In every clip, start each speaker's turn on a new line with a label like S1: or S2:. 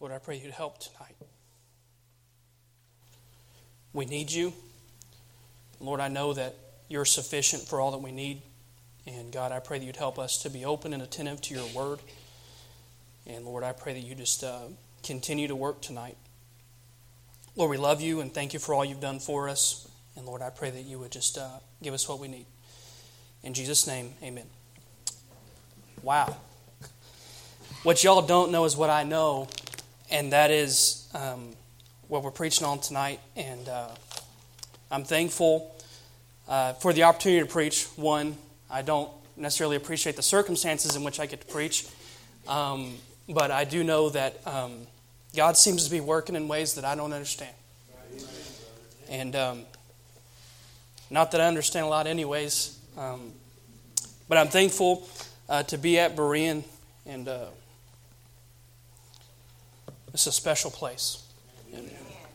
S1: Lord, I pray you'd help tonight. We need you. Lord, I know that you're sufficient for all that we need. And God, I pray that you'd help us to be open and attentive to your word. And Lord, I pray that you just continue to work tonight. Lord, we love you and thank you for all you've done for us. And Lord, I pray that you would just give us what we need. In Jesus' name, amen. Wow. What y'all don't know is what I know, and that is what we're preaching on tonight. And I'm thankful for the opportunity to preach. One, I don't necessarily appreciate the circumstances in which I get to preach, but I do know that God seems to be working in ways that I don't understand. And not that I understand a lot anyways, but I'm thankful to be at Berean, and it's a special place. And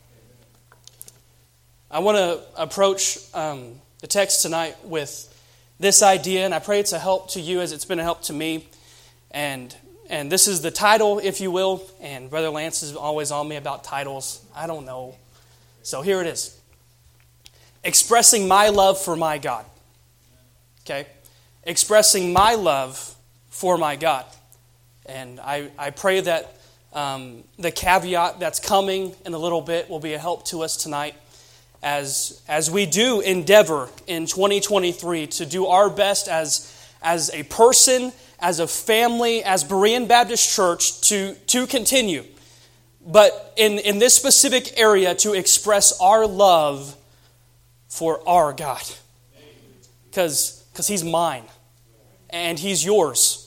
S1: I want to approach the text tonight with this idea, and I pray it's a help to you as it's been a help to me. And this is the title, if you will, and Brother Lance is always on me about titles. I don't know. So here it is. Expressing my love for my God. Okay? Expressing my love for my God. And I pray that the caveat that's coming in a little bit will be a help to us tonight as we do endeavor in 2023 to do our best as a person, as a family, as Berean Baptist Church to continue. But in this specific area to express our love for our God. Because He's mine. And He's yours.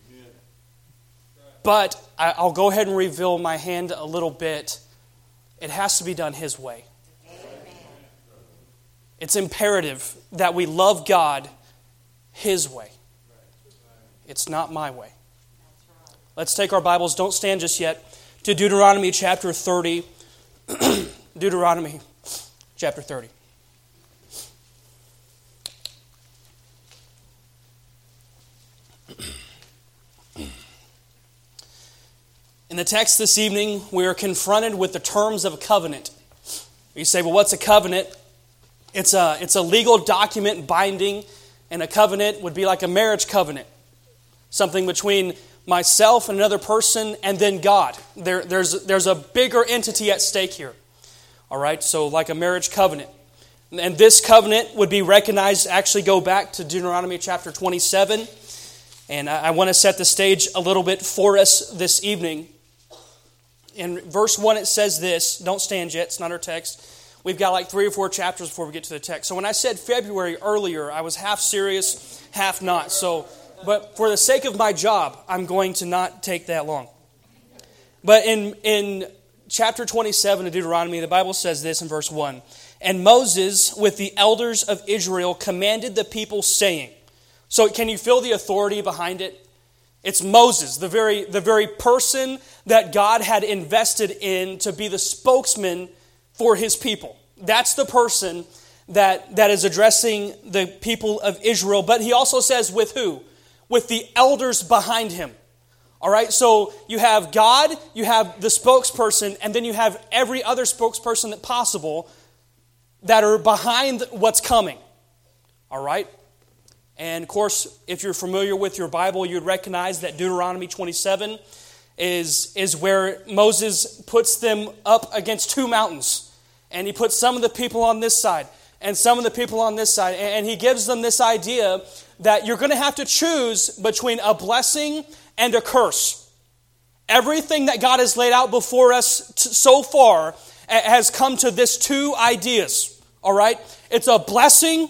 S1: But I'll go ahead and reveal my hand a little bit. It has to be done His way. It's imperative that we love God His way. It's not my way. Let's take our Bibles. Don't stand just yet. To Deuteronomy chapter 30. Deuteronomy chapter 30. In the text this evening, we are confronted with the terms of a covenant. You say, well, what's a covenant? It's a legal document binding, and a covenant would be like a marriage covenant. Something between myself and another person and then God. There's a bigger entity at stake here. All right, so like a marriage covenant. And this covenant would be recognized, actually go back to Deuteronomy chapter 27. And I want to set the stage a little bit for us this evening. In verse 1 it says this. Don't stand yet, it's not our text. We've got like 3 or 4 chapters before we get to the text. So when I said February earlier, I was half serious, half not. But for the sake of my job, I'm going to not take that long. But in chapter 27 of Deuteronomy, the Bible says this in verse 1. And Moses, with the elders of Israel, commanded the people, saying. So can you feel the authority behind it? It's Moses, the very person that God had invested in to be the spokesman for His people. That's the person that is addressing the people of Israel. But he also says with who? With the elders behind him. All right, so you have God, you have the spokesperson, and then you have every other spokesperson that possible that are behind what's coming. All right? And of course, if you're familiar with your Bible, you'd recognize that Deuteronomy 27 is where Moses puts them up against 2 mountains. And he puts some of the people on this side and some of the people on this side. And he gives them this idea that you're going to have to choose between a blessing and a curse. Everything that God has laid out before us so far has come to this 2 ideas. All right? It's a blessing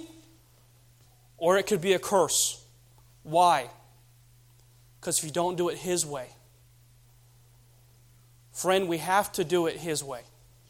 S1: or it could be a curse. Why? Because if you don't do it His way. Friend, we have to do it His way.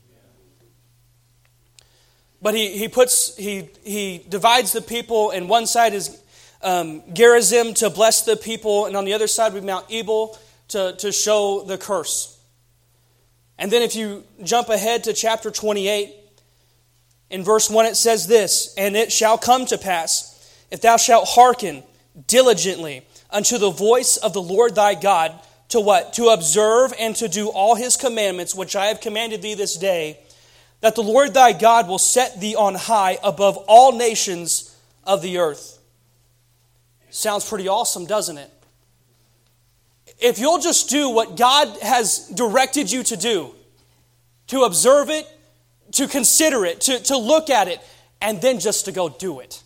S1: But he divides the people, and one side is Gerizim to bless the people, and on the other side we have Mount Ebal to show the curse. And then if you jump ahead to chapter 28, in verse 1 it says this, and it shall come to pass, if thou shalt hearken diligently unto the voice of the Lord thy God, to what? To observe and to do all his commandments, which I have commanded thee this day, that the Lord thy God will set thee on high above all nations of the earth. Sounds pretty awesome, doesn't it? If you'll just do what God has directed you to do, to observe it, to consider it, to look at it, and then just to go do it,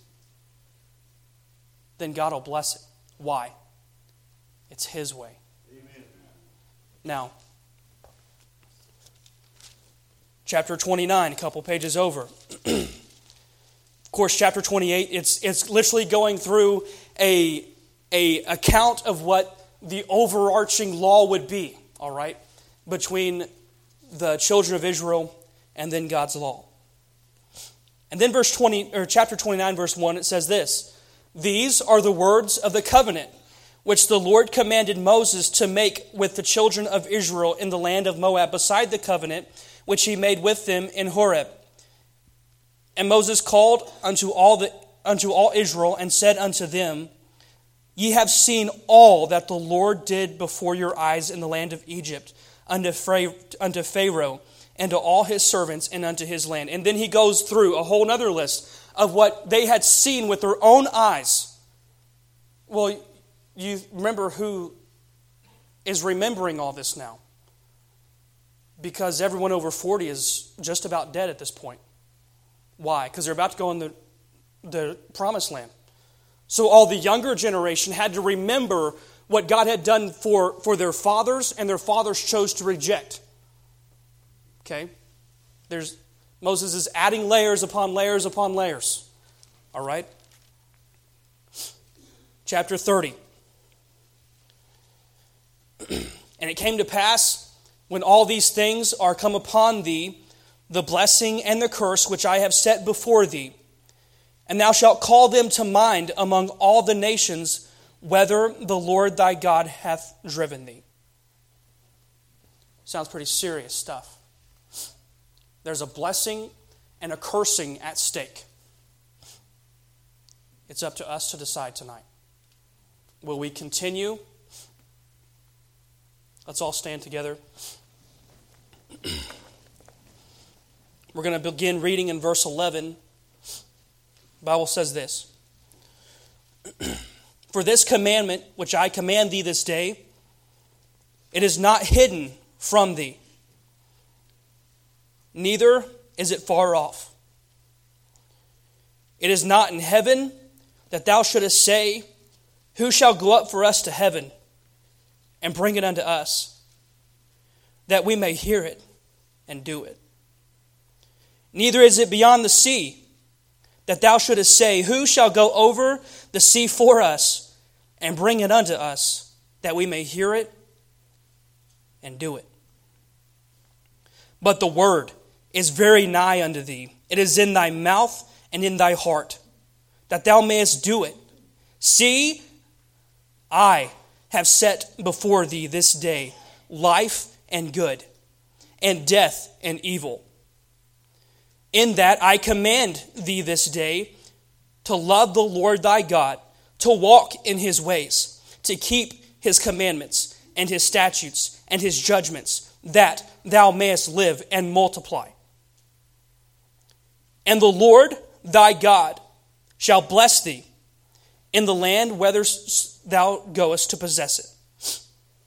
S1: then God will bless it. Why? It's his way. Amen. Now, chapter 29, a couple pages over. Of course, chapter 28, it's literally going through a account of what the overarching law would be, all right, between the children of Israel and then God's law. And then chapter 29, verse 1, it says this: "These are the words of the covenant which the Lord commanded Moses to make with the children of Israel in the land of Moab, beside the covenant which he made with them in Horeb. And Moses called unto all Israel and said unto them, Ye have seen all that the Lord did before your eyes in the land of Egypt, unto Pharaoh, and to all his servants, and unto his land." And then he goes through a whole other list of what they had seen with their own eyes. Well, you remember who is remembering all this now? Because everyone over 40 is just about dead at this point. Why? Because they're about to go in the promised land. So all the younger generation had to remember what God had done for their fathers, and their fathers chose to reject. Okay? Moses is adding layers upon layers upon layers. All right? Chapter 30. "And it came to pass, when all these things are come upon thee, the blessing and the curse which I have set before thee, and thou shalt call them to mind among all the nations, whether the Lord thy God hath driven thee." Sounds pretty serious stuff. There's a blessing and a cursing at stake. It's up to us to decide tonight. Will we continue? Let's all stand together. We're going to begin reading in verse 11. The Bible says this: "For this commandment which I command thee this day, it is not hidden from thee, neither is it far off. It is not in heaven, that thou shouldest say, Who shall go up for us to heaven, and bring it unto us, that we may hear it and do it. Neither is it beyond the sea, that thou shouldest say, Who shall go over the sea for us, and bring it unto us, that we may hear it and do it. But the word is very nigh unto thee. It is in thy mouth and in thy heart, that thou mayest do it. See, I have set before thee this day life and good, and death and evil. In that I command thee this day to love the Lord thy God, to walk in his ways, to keep his commandments and his statutes and his judgments, that thou mayest live and multiply. And the Lord thy God shall bless thee in the land whither thou goest to possess it.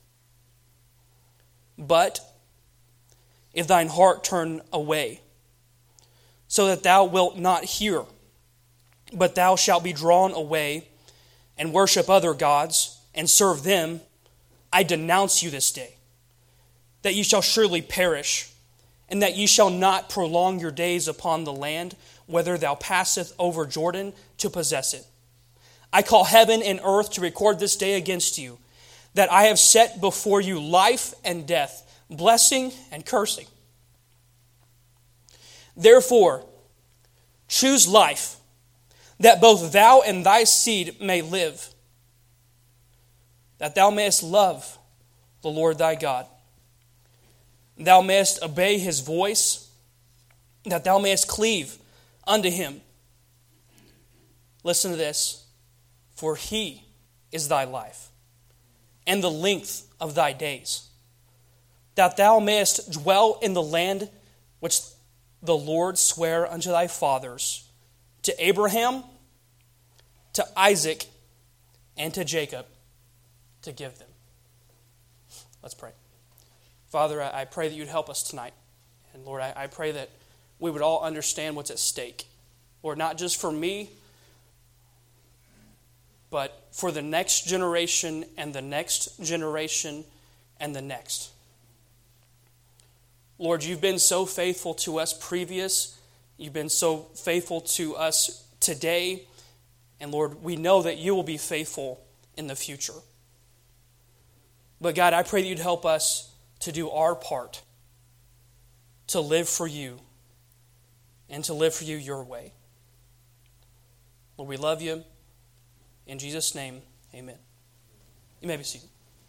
S1: But if thine heart turn away, so that thou wilt not hear, but thou shalt be drawn away and worship other gods and serve them, I denounce you this day, that ye shall surely perish, and that ye shall not prolong your days upon the land, whither thou passeth over Jordan to possess it. I call heaven and earth to record this day against you, that I have set before you life and death, blessing and cursing. Therefore, choose life, that both thou and thy seed may live, that thou mayest love the Lord thy God. Thou mayest obey his voice, that thou mayest cleave unto him. Listen to this. For he is thy life and the length of thy days, that thou mayest dwell in the land which the Lord sware unto thy fathers, to Abraham, to Isaac, and to Jacob, to give them. Let's pray. Father, I pray that you'd help us tonight. And Lord, I pray that we would all understand what's at stake. Lord, not just for me, but for the next generation and the next generation and the next. Lord, you've been so faithful to us previous. You've been so faithful to us today. And Lord, we know that you will be faithful in the future. But God, I pray that you'd help us to do our part, to live for you, and to live for you your way. Lord, we love you. In Jesus' name, amen. You may be seated.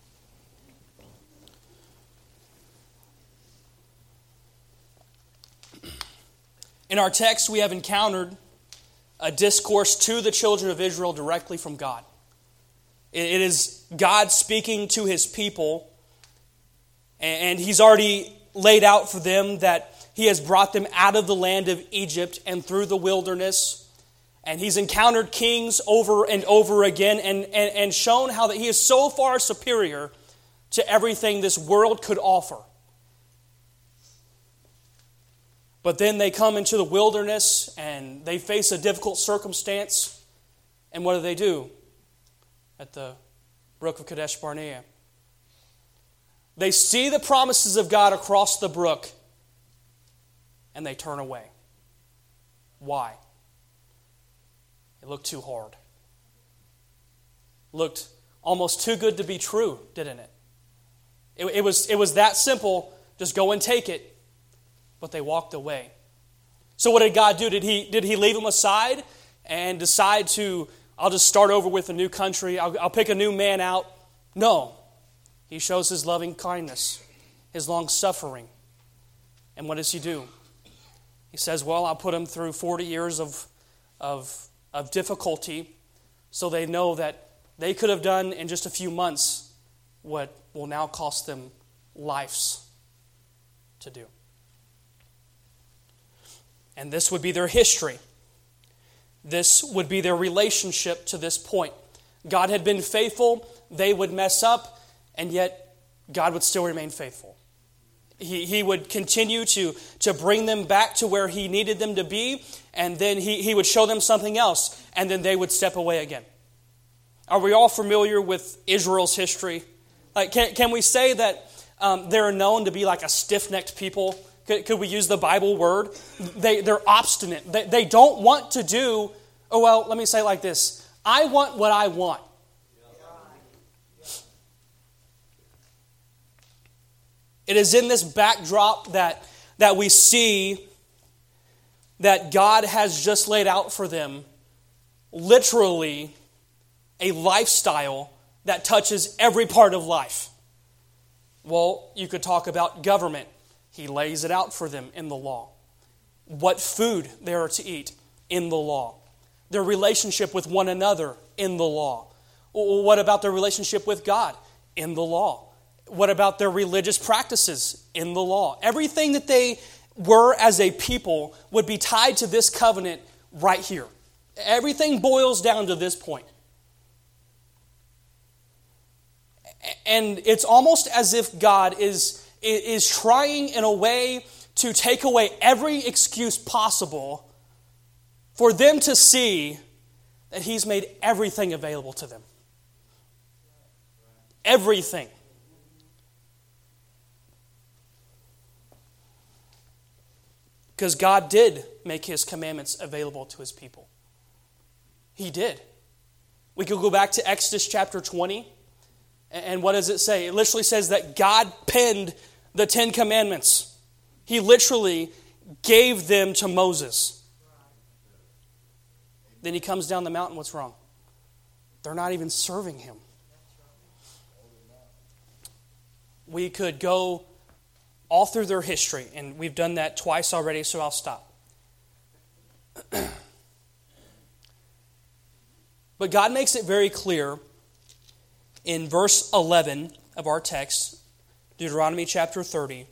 S1: In our text, we have encountered a discourse to the children of Israel directly from God. It is God speaking to his people, and he's already laid out for them that he has brought them out of the land of Egypt and through the wilderness, and he's encountered kings over and over again and shown how that he is so far superior to everything this world could offer. But then they come into the wilderness and they face a difficult circumstance. And what do? At the brook of Kadesh Barnea, they see the promises of God across the brook and they turn away. Why? It looked too hard. Looked almost too good to be true, didn't it? It was that simple. Just go and take it. But they walked away. So what did God do? Did he leave them aside and decide to, I'll just start over with a new country, I'll pick a new man out? No. He shows his loving kindness, his long suffering. And what does he do? He says, well, I'll put them through 40 years of difficulty so they know that they could have done in just a few months what will now cost them lives to do. And this would be their history. This would be their relationship to this point. God had been faithful, they would mess up, and yet God would still remain faithful. He would continue to bring them back to where he needed them to be, and then he would show them something else, and then they would step away again. Are we all familiar with Israel's history? Like, can we say that they're known to be like a stiff-necked people? Could we use the Bible word? They're obstinate. They don't want to do, let me say it like this. I want what I want. It is in this backdrop that we see that God has just laid out for them literally a lifestyle that touches every part of life. Well, you could talk about government. He lays it out for them in the law. What food they are to eat in the law. Their relationship with one another in the law. What about their relationship with God? In the law. What about their religious practices? In the law. Everything that they were as a people would be tied to this covenant right here. Everything boils down to this point. And it's almost as if God is trying in a way to take away every excuse possible for them to see that he's made everything available to them. Everything. Because God did make his commandments available to his people. He did. We could go back to Exodus chapter 20. And what does it say? It literally says that God penned the 10 Commandments. He literally gave them to Moses. Then he comes down the mountain. What's wrong? They're not even serving him. We could go all through their history, and we've done that twice already, so I'll stop. But God makes it very clear in verse 11 of our text, Deuteronomy chapter 30,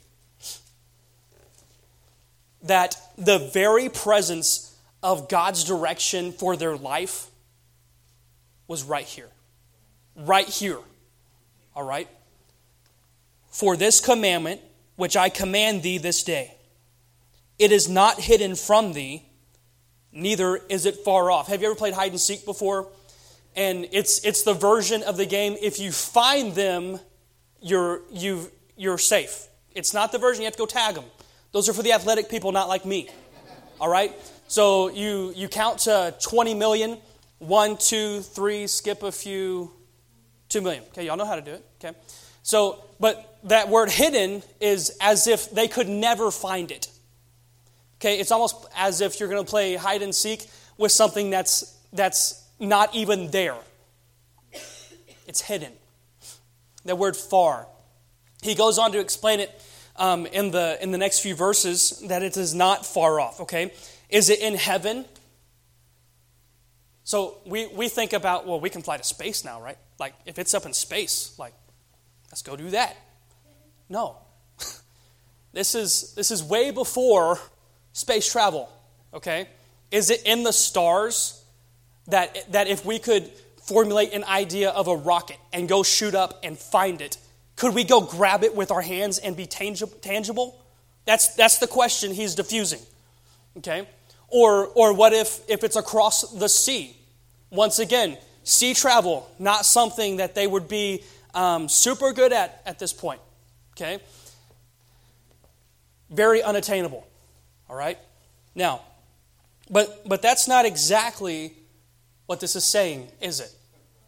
S1: that the very presence of God's direction for their life was right here. Right here. All right? For this commandment, which I command thee this day, it is not hidden from thee, neither is it far off. Have you ever played hide and seek before? And it's the version of the game, if you find them, you're safe. It's not the version you have to go tag them. Those are for the athletic people, not like me. All right? So you count to 20 million. 1, 2, 3, skip a few, 2 million. Okay, y'all know how to do it. Okay. So, but that word hidden is as if they could never find it. Okay, it's almost as if you're going to play hide and seek with something that's not even there. It's hidden. That word far. He goes on to explain it in the next few verses that it is not far off. Okay, is it in heaven? So we think about, well, we can fly to space now, right? Like, if it's up in space, like, let's go do that. No. This is way before space travel, okay? Is it in the stars that if we could formulate an idea of a rocket and go shoot up and find it, could we go grab it with our hands and be tangible? That's the question he's diffusing, okay? Or what if it's across the sea? Once again, sea travel, not something that they would be super good at this point. Okay? Very unattainable. All right? Now, but that's not exactly what this is saying, is it?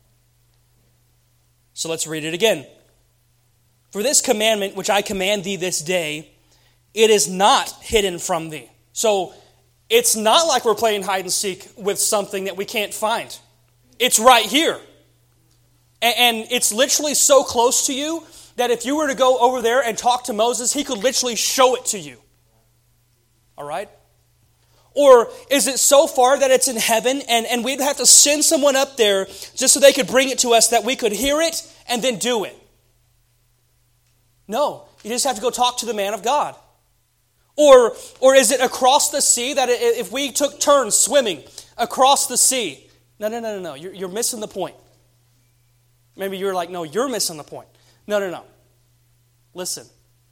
S1: So let's read it again. For this commandment which I command thee this day, it is not hidden from thee. So it's not like we're playing hide and seek with something that we can't find. It's right here. And it's literally so close to you that if you were to go over there and talk to Moses, he could literally show it to you. All right? Or is it so far that it's in heaven and we'd have to send someone up there just so they could bring it to us that we could hear it and then do it? No. You just have to go talk to the man of God. Or is it across the sea that if we took turns swimming across the sea? No. You're missing the point. Maybe you're like, no, you're missing the point. No. Listen.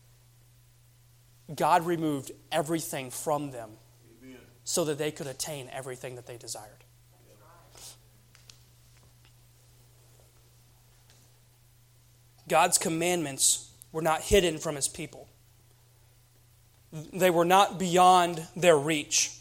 S1: God removed everything from them so that they could attain everything that they desired. God's commandments were not hidden from his people. They were not beyond their reach.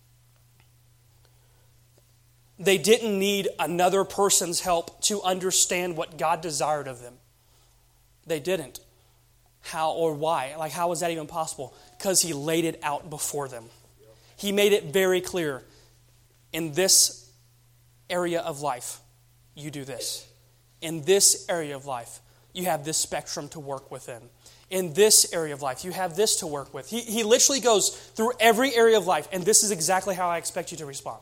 S1: They didn't need another person's help to understand what God desired of them. They didn't. How or why? Like, how was that even possible? Because he laid it out before them. He made it very clear. In this area of life, you do this. In this area of life, you have this spectrum to work within. In this area of life, you have this to work with. He literally goes through every area of life, and this is exactly how I expect you to respond.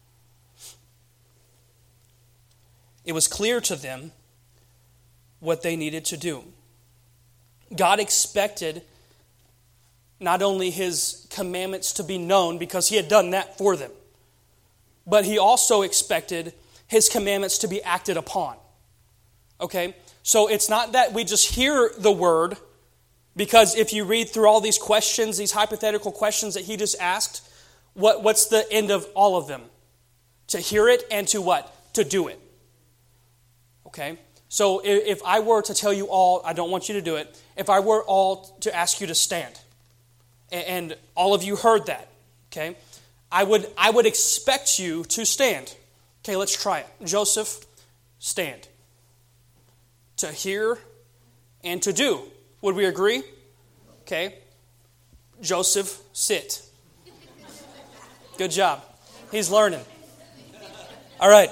S1: It was clear to them what they needed to do. God expected not only his commandments to be known, because he had done that for them, but he also expected his commandments to be acted upon. Okay? So it's not that we just hear the word, because if you read through all these questions, these hypothetical questions that he just asked, what's the end of all of them? To hear it and to what? To do it. Okay? So if I were to tell you all, I don't want you to do it, if I were all to ask you to stand, and all of you heard that, okay, I would expect you to stand. Okay, let's try it. Joseph, stand. To hear and to do. Would we agree? Okay. Joseph, sit. Good job. He's learning. All right.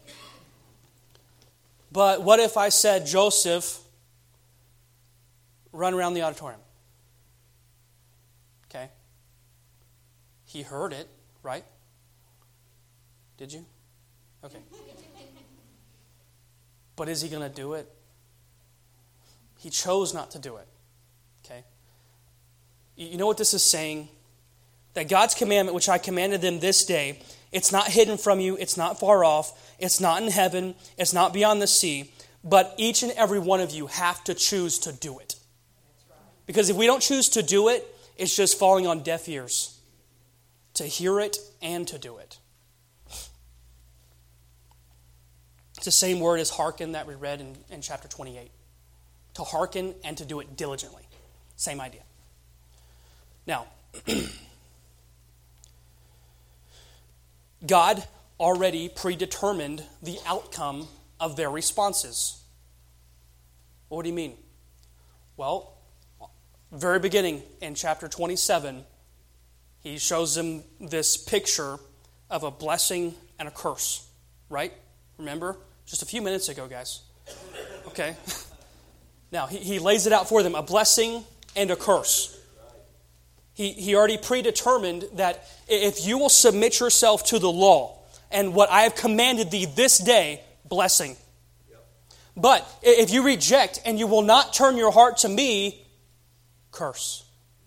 S1: But what if I said, Joseph, run around the auditorium? Okay. He heard it, right? Did you? Okay. But is he going to do it? He chose not to do it. Okay? You know what this is saying? That God's commandment, which I commanded them this day, it's not hidden from you, it's not far off, it's not in heaven, it's not beyond the sea, but each and every one of you have to choose to do it. Because if we don't choose to do it, it's just falling on deaf ears to hear it and to do it. It's the same word as hearken that we read in chapter 28. To hearken and to do it diligently. Same idea. Now, God already predetermined the outcome of their responses. What do you mean? Well, very beginning in chapter 27, he shows them this picture of a blessing and a curse. Right? Remember? Just a few minutes ago, guys. Okay. Now, he lays it out for them, a blessing and a curse. He already predetermined that if you will submit yourself to the law and what I have commanded thee this day, blessing. But if you reject and you will not turn your heart to me, curse.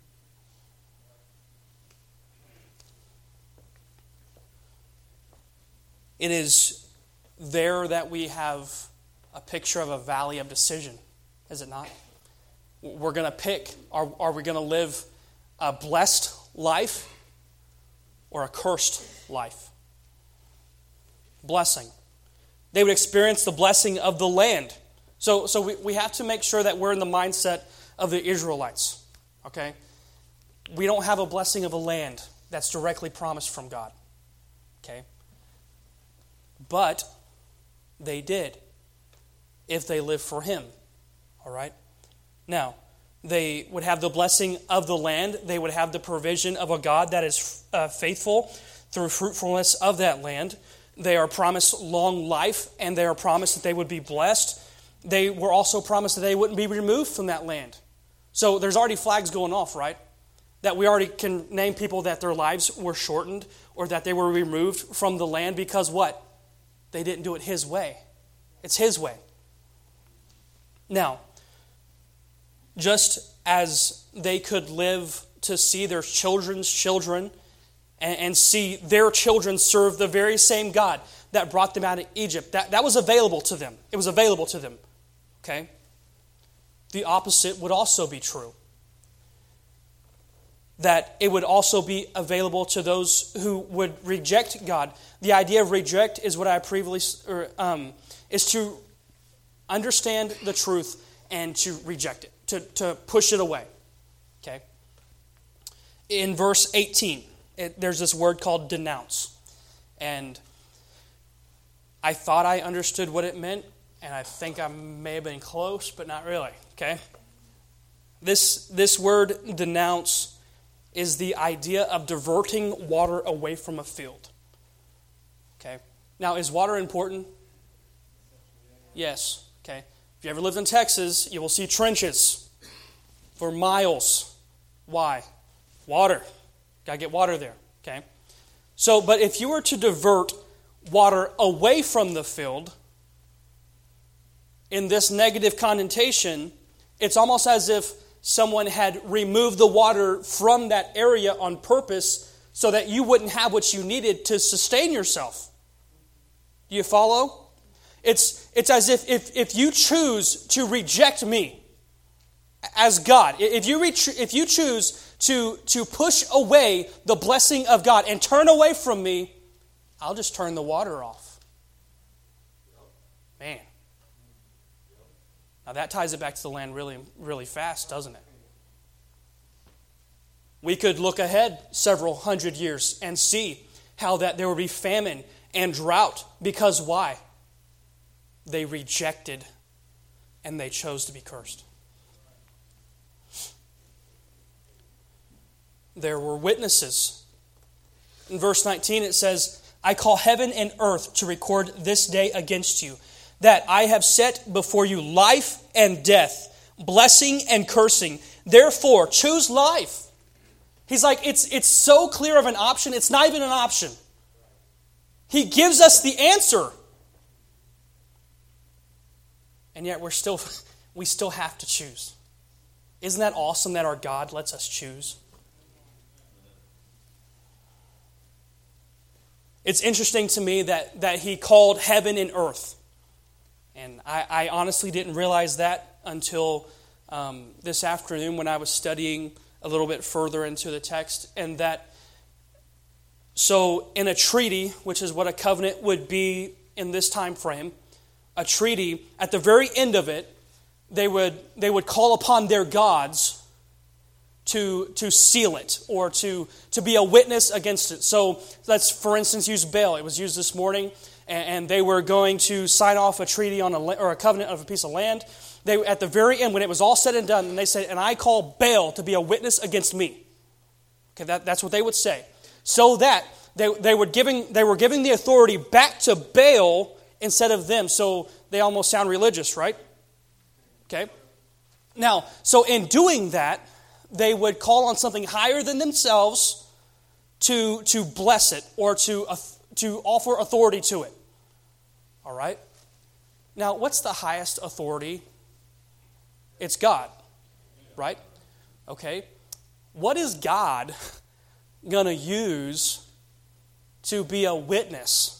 S1: It is there that we have a picture of a valley of decision, is it not? We're going to pick, are we going to live a blessed life or a cursed life? Blessing. They would experience the blessing of the land. So we have to make sure that we're in the mindset of the Israelites. Okay? We don't have a blessing of a land that's directly promised from God. Okay? But they did, if they live for Him. All right? Now, they would have the blessing of the land. They would have the provision of a God that is faithful through fruitfulness of that land. They are promised long life, and they are promised that they would be blessed. They were also promised that they wouldn't be removed from that land. So there's already flags going off, right? That we already can name people that their lives were shortened or that they were removed from the land because what? They didn't do it His way. It's His way. Now, just as they could live to see their children's children and see their children serve the very same God that brought them out of Egypt, that was available to them. It was available to them. Okay? The opposite would also be true. That it would also be available to those who would reject God. The idea of reject is what I previously is to understand the truth and to reject it, to push it away. Okay. In verse 18, there's this word called denounce, and I thought I understood what it meant, and I think I may have been close, but not really. Okay. This word denounce is the idea of diverting water away from a field. Okay. Now, is water important? Yes. Okay. If you ever lived in Texas, you will see trenches for miles. Why? Water. Got to get water there. Okay. So, but if you were to divert water away from the field, in this negative connotation, it's almost as if someone had removed the water from that area on purpose so that you wouldn't have what you needed to sustain yourself. Do you follow? It's as if you choose to reject me as God, if you choose to push away the blessing of God and turn away from me, I'll just turn the water off. Man. Now that ties it back to the land really, really fast, doesn't it? We could look ahead several hundred years and see how that there would be famine and drought. Because why? They rejected and they chose to be cursed. There were witnesses. In verse 19 it says, I call heaven and earth to record this day against you, that I have set before you life and death, blessing and cursing. Therefore, choose life. He's like, it's so clear of an option, it's not even an option. He gives us the answer. and yet we still have to choose. Isn't that awesome that our God lets us choose? It's interesting to me that He called heaven and earth. And I honestly didn't realize that until this afternoon when I was studying a little bit further into the text. And so in a treaty, which is what a covenant would be in this time frame, a treaty, at the very end of it, they would call upon their gods to seal it or to be a witness against it. So let's, for instance, use Baal. It was used this morning, and they were going to sign off a treaty on or a covenant of a piece of land. They, at the very end, when it was all said and done, and they said, "And I call Baal to be a witness against me." Okay, that's what they would say. So that they were giving the authority back to Baal instead of them. So they almost sound religious, right? Okay. Now, so in doing that, they would call on something higher than themselves to bless it or to offer authority to it. All right? Now, what's the highest authority? It's God, right? Okay. What is God going to use to be a witness?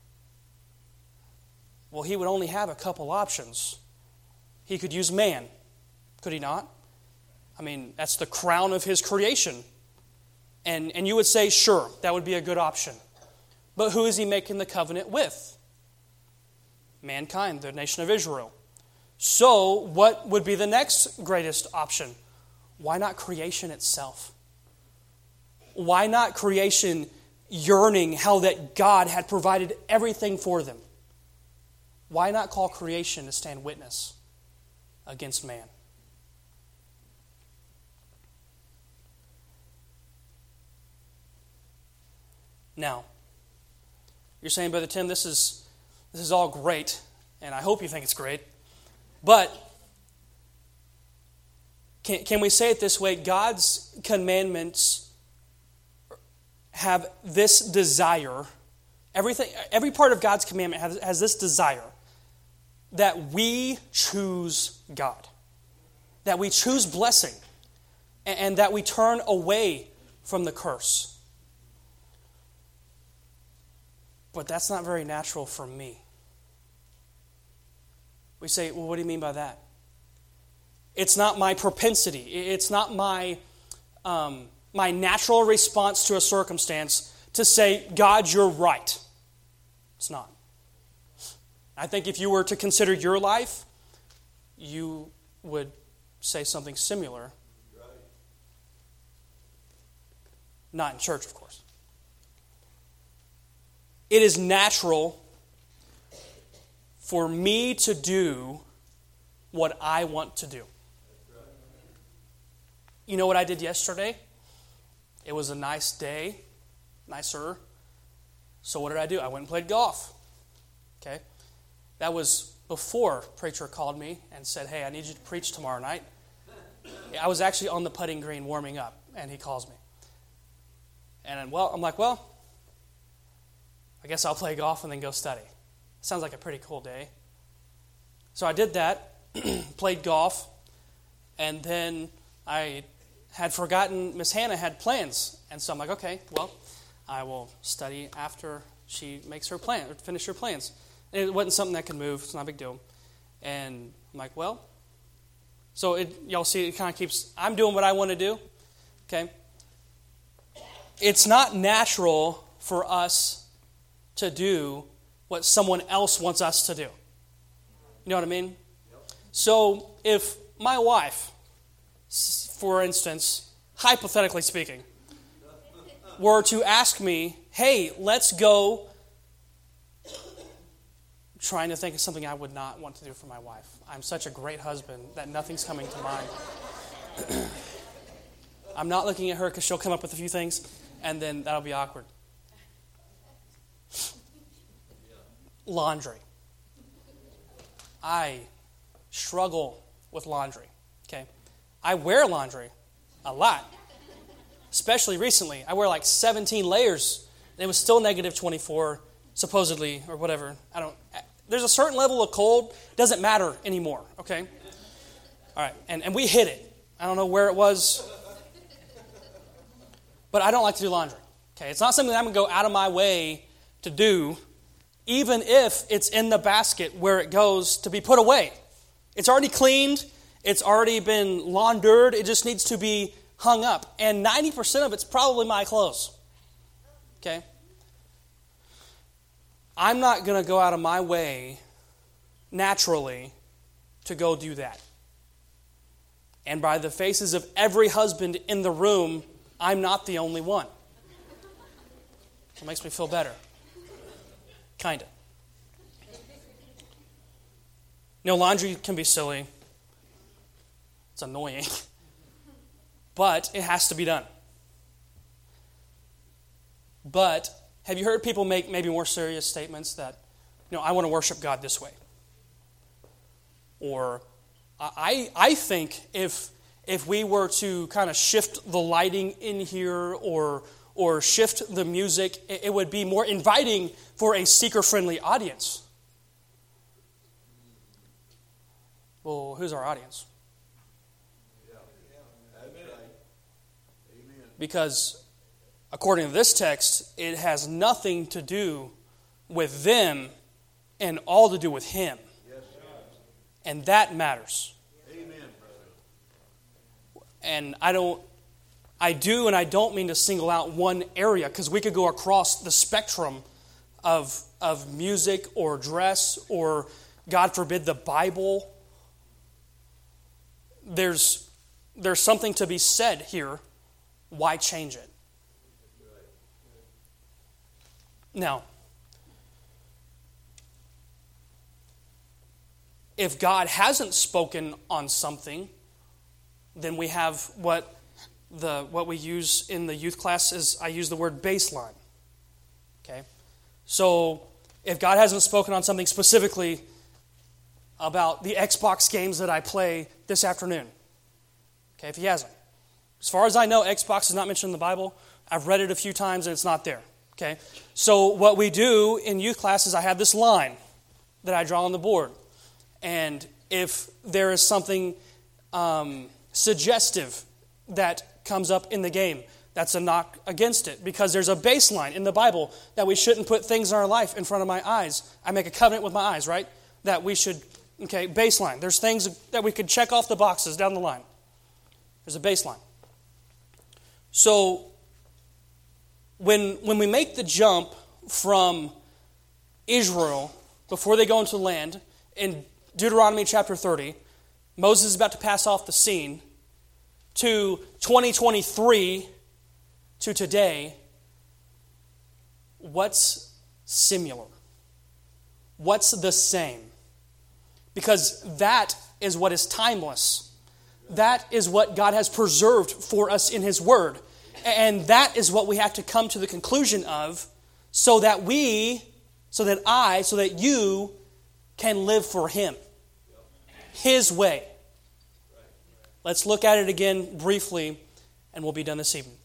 S1: Well, He would only have a couple options. He could use man, could He not? I mean, that's the crown of His creation. And you would say, sure, that would be a good option. But who is He making the covenant with? Mankind, the nation of Israel. So, what would be the next greatest option? Why not creation itself? Why not creation yearning how that God had provided everything for them? Why not call creation to stand witness against man? Now, you're saying, Brother Tim, this is all great, and I hope you think it's great, but can we say it this way? God's commandments have this desire. Every part of God's commandment has this desire that we choose God, that we choose blessing, and that we turn away from the curse. But that's not very natural for me. We say, well, what do you mean by that? It's not my propensity. It's not my natural response to a circumstance to say, God, you're right. It's not. I think if you were to consider your life, you would say something similar. Not in church, of course. It is natural for me to do what I want to do. You know what I did yesterday? It was a nice day, nicer. So what did I do? I went and played golf. Okay? That was before preacher called me and said, "Hey, I need you to preach tomorrow night." I was actually on the putting green warming up, and he calls me. And I'm like, I guess I'll play golf and then go study. Sounds like a pretty cool day. So I did that, played golf, and then I had forgotten Miss Hannah had plans. And so I'm like, okay, well, I will study after she makes her plan, or finish her plans. And it wasn't something that could move. It's not a big deal. And I'm like, well, so y'all see it kind of keeps, I'm doing what I want to do. Okay? It's not natural for us to do what someone else wants us to do. You know what I mean? Yep. So if my wife, for instance, hypothetically speaking, were to ask me, "Hey, let's go," trying to think of something I would not want to do for my wife. I'm such a great husband that nothing's coming to mind. I'm not looking at her because she'll come up with a few things, and then that'll be awkward. Laundry. I struggle with laundry. Okay, I wear laundry a lot, especially recently. I wear like 17 layers, and it was still negative 24, supposedly, or whatever. There's a certain level of cold, doesn't matter anymore, okay? All right, and we hit it. I don't know where it was, but I don't like to do laundry, okay? It's not something that I'm going to go out of my way to do, even if it's in the basket where it goes to be put away. It's already cleaned. It's already been laundered. It just needs to be hung up. And 90% of it's probably my clothes. Okay? I'm not going to go out of my way naturally to go do that. And by the faces of every husband in the room, I'm not the only one. It makes me feel better. Kind of. Laundry can be silly. It's annoying. But it has to be done. But have you heard people make maybe more serious statements that, I want to worship God this way? Or I think if we were to kind of shift the lighting in here or shift the music, it would be more inviting for a seeker-friendly audience. Well, who's our audience? Because according to this text, it has nothing to do with them and all to do with Him. And that matters. And I don't mean to single out one area, because we could go across the spectrum of music or dress or, God forbid, the Bible. There's something to be said here. Why change it? Now, if God hasn't spoken on something, then we have what we use in the youth class is, I use the word baseline. Okay? So, if God hasn't spoken on something specifically about the Xbox games that I play this afternoon, okay, if He hasn't. As far as I know, Xbox is not mentioned in the Bible. I've read it a few times and it's not there. Okay? So what we do in youth class is I have this line that I draw on the board. And if there is something suggestive that comes up in the game, that's a knock against it. Because there's a baseline in the Bible that we shouldn't put things in our life in front of my eyes. I make a covenant with my eyes, right? That we should, baseline. There's things that we could check off the boxes down the line. There's a baseline. So, when we make the jump from Israel, before they go into the land, in Deuteronomy chapter 30, Moses is about to pass off the scene, to 2023, to today, what's similar? What's the same? Because that is what is timeless. That is what God has preserved for us in His Word. And that is what we have to come to the conclusion of so that you can live for Him. His way. Let's look at it again briefly and we'll be done this evening.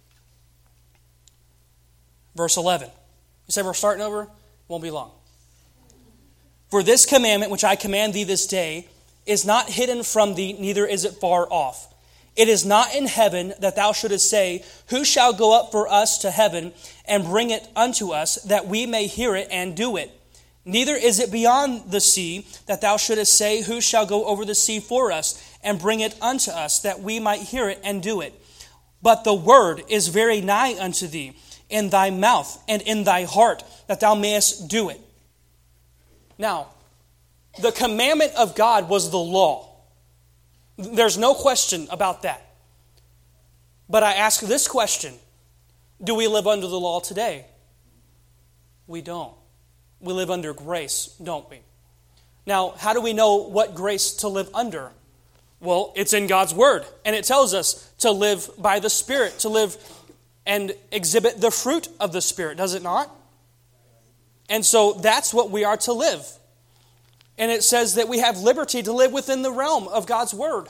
S1: Verse 11. You say we're starting over? Won't be long. For this commandment which I command thee this day is not hidden from thee, neither is it far off. It is not in heaven that thou shouldest say, Who shall go up for us to heaven and bring it unto us, that we may hear it and do it? Neither is it beyond the sea that thou shouldest say, Who shall go over the sea for us and bring it unto us, that we might hear it and do it? But the word is very nigh unto thee, in thy mouth and in thy heart, that thou mayest do it. Now, the commandment of God was the law. There's no question about that. But I ask this question. Do we live under the law today? We don't. We live under grace, don't we? Now, how do we know what grace to live under? Well, it's in God's Word. And it tells us to live by the Spirit, to live and exhibit the fruit of the Spirit, does it not? And so that's what we are to live. And it says that we have liberty to live within the realm of God's Word.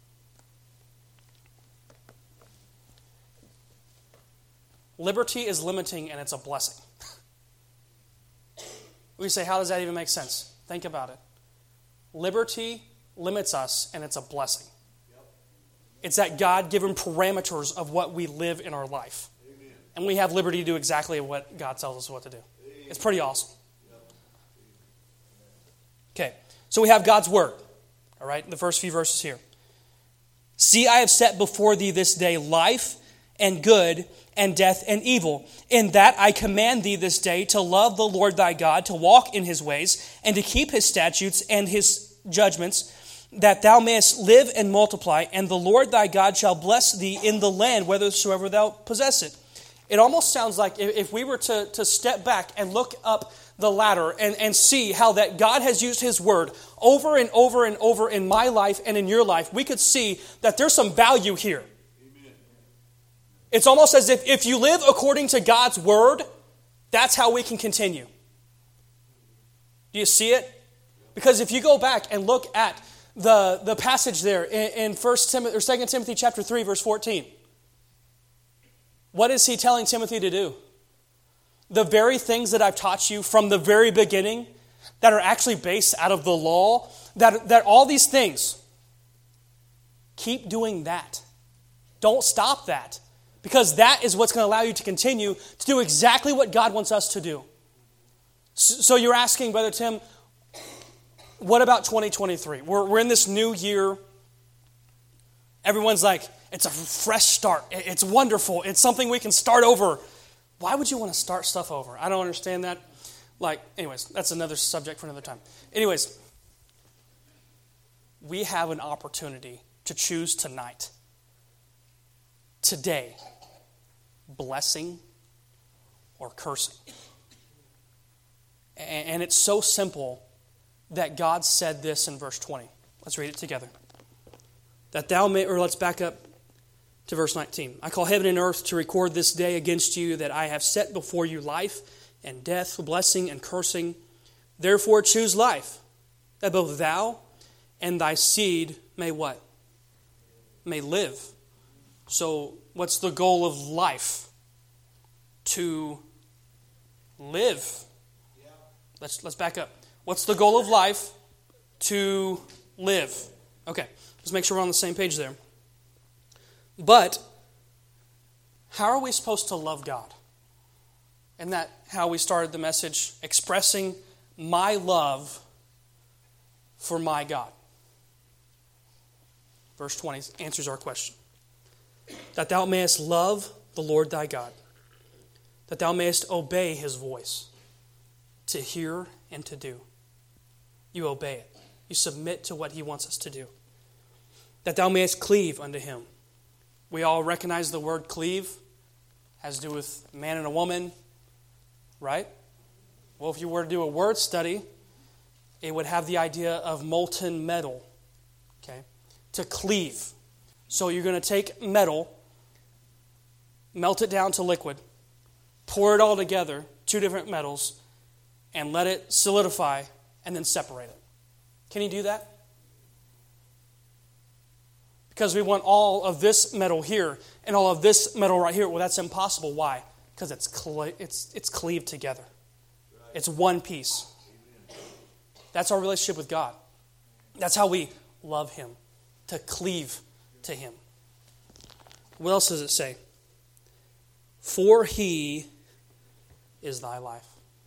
S1: Liberty is limiting and it's a blessing. We say, how does that even make sense? Think about it. Liberty limits us, and it's a blessing. It's that God-given parameters of what we live in our life. Amen. And we have liberty to do exactly what God tells us what to do. Amen. It's pretty awesome. Okay, so we have God's Word. All right, the first few verses here. See, I have set before thee this day life and good and death and evil. In that I command thee this day to love the Lord thy God, to walk in his ways, and to keep his statutes and his judgments, that thou mayest live and multiply, and the Lord thy God shall bless thee in the land whithersoever thou possess it. It almost sounds like if we were to step back and look up the ladder and see how that God has used his word over and over and over in my life and in your life, we could see that there's some value here. Amen. It's almost as if you live according to God's word, that's how we can continue. Do you see it? Because if you go back and look at the passage there in 2 Timothy chapter 3, verse 14. What is he telling Timothy to do? The very things that I've taught you from the very beginning that are actually based out of the law, that all these things, keep doing that. Don't stop that. Because that is what's going to allow you to continue to do exactly what God wants us to do. So you're asking, Brother Tim, what about 2023? We're in this new year. Everyone's like, it's a fresh start. It's wonderful. It's something we can start over. Why would you want to start stuff over? I don't understand that. Anyways, that's another subject for another time. Anyways, we have an opportunity to choose tonight, today, blessing or cursing. And it's so simple that God said this in verse 20. Let's read it together. Let's back up to verse 19. I call heaven and earth to record this day against you that I have set before you life and death, blessing and cursing. Therefore choose life, that both thou and thy seed may what? May live. So what's the goal of life? To live. Let's back up. What's the goal of life? To live. Okay, let's make sure we're on the same page there. But how are we supposed to love God? Isn't that how we started the message? Expressing my love for my God. Verse 20 answers our question. That thou mayest love the Lord thy God. That thou mayest obey his voice. To hear and to do. You obey it. You submit to what he wants us to do. That thou mayest cleave unto him. We all recognize the word cleave has to do with a man and a woman, right? Well, if you were to do a word study, it would have the idea of molten metal, okay? To cleave. So you're going to take metal, melt it down to liquid, pour it all together, two different metals, and let it solidify and then separate it. Can you do that? Because we want all of this metal here and all of this metal right here. Well, that's impossible. Why? Because it's cleaved together. It's one piece. That's our relationship with God. That's how we love him, to cleave to him. What else does it say? For he is thy life,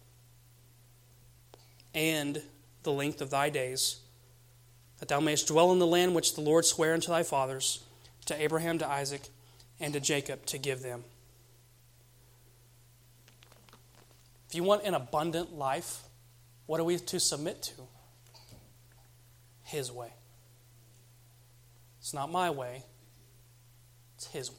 S1: and the length of thy days, that thou mayest dwell in the land which the Lord sware unto thy fathers, to Abraham, to Isaac, and to Jacob, to give them. If you want an abundant life, what are we to submit to? His way. It's not my way, it's his way.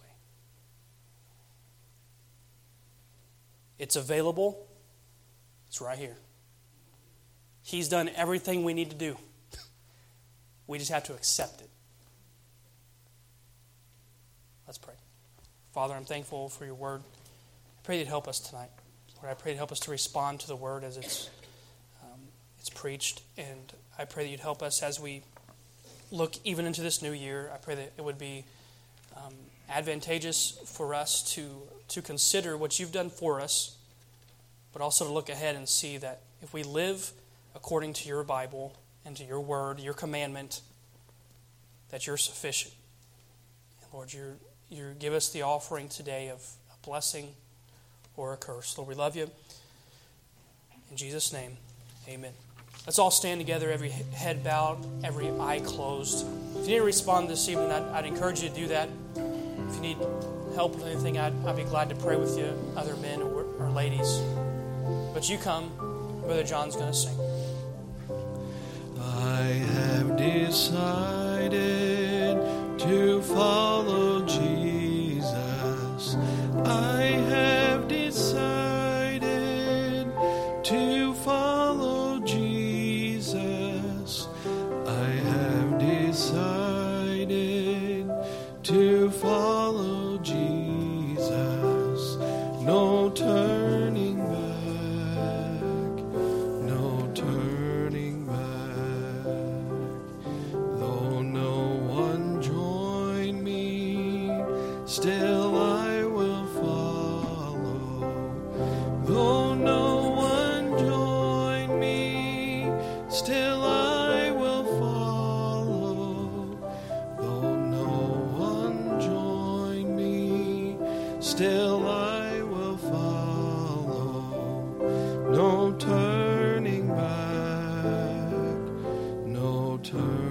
S1: It's available, it's right here. He's done everything we need to do. We just have to accept it. Let's pray. Father, I'm thankful for your word. I pray you'd help us tonight. Lord, I pray you'd help us to respond to the word as it's preached. And I pray that you'd help us as we look even into this new year. I pray that it would be advantageous for us to consider what you've done for us, but also to look ahead and see that if we live according to your Bible and to your word, your commandment, that you're sufficient. And Lord, you give us the offering today of a blessing or a curse. Lord, we love you. In Jesus' name, amen. Let's all stand together, every head bowed, every eye closed. If you need to respond this evening, I'd encourage you to do that. If you need help with anything, I'd be glad to pray with you, other men or ladies. But you come, Brother John's going to sing.
S2: I have decided